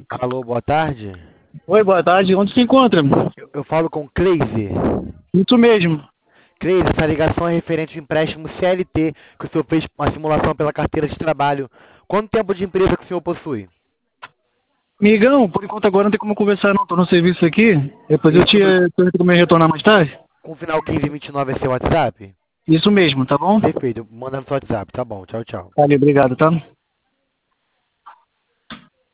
Alô, boa tarde. Oi, boa tarde. Onde se encontra? Eu falo com Cleise. Isso mesmo. Cleise, essa ligação é referente ao empréstimo CLT, que o senhor fez uma simulação pela carteira de trabalho. Quanto tempo de empresa que o senhor possui? Migão, por enquanto agora não tem como conversar não. Tô no serviço aqui. Depois eu Esse te número pergunto como eu retornar mais tarde. com final 1529 é seu WhatsApp? Isso mesmo, tá bom? Perfeito, manda no seu WhatsApp. Tá bom, tchau, tchau. Valeu, obrigado, tá?